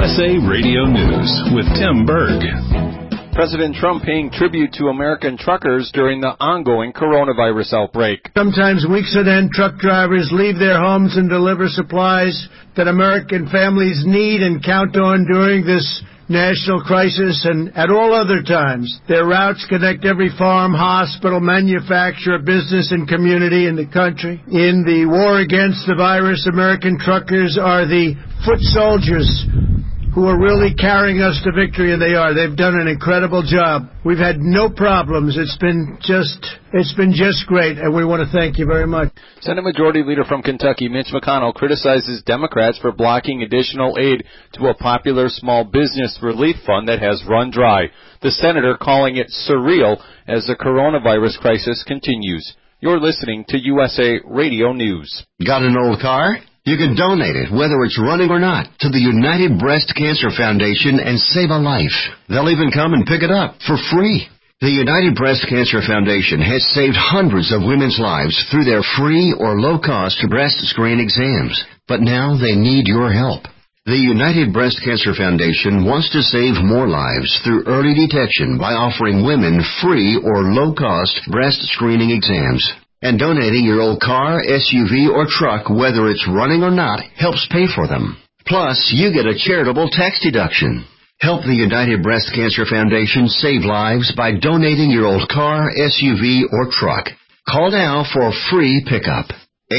USA Radio News with Tim Berg. President Trump paying tribute to American truckers during the ongoing coronavirus outbreak. Sometimes weeks on end, truck drivers leave their homes and deliver supplies that American families need and count on during this national crisis and at all other times. Their routes connect every farm, hospital, manufacturer, business, and community in the country. In the war against the virus, American truckers are the foot soldiers who are really carrying us to victory, and they are. They've done an incredible job. We've had no problems. It's been just great, and we want to thank you very much. Senate Majority Leader from Kentucky, Mitch McConnell, criticizes Democrats for blocking additional aid to a popular small business relief fund that has run dry. The senator calling it surreal as the coronavirus crisis continues. You're listening to USA Radio News. Got an old car? You can donate it, whether it's running or not, to the United Breast Cancer Foundation and save a life. They'll even come and pick it up for free. The United Breast Cancer Foundation has saved hundreds of women's lives through their free or low-cost breast screen exams. But now they need your help. The United Breast Cancer Foundation wants to save more lives through early detection by offering women free or low-cost breast screening exams. And donating your old car, SUV, or truck, whether it's running or not, helps pay for them. Plus, you get a charitable tax deduction. Help the United Breast Cancer Foundation save lives by donating your old car, SUV, or truck. Call now for a free pickup.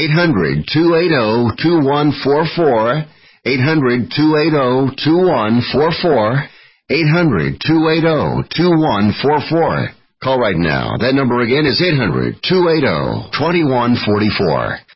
800-280-2144. 800-280-2144. 800-280-2144. Call right now. That number again is 800-280-2144.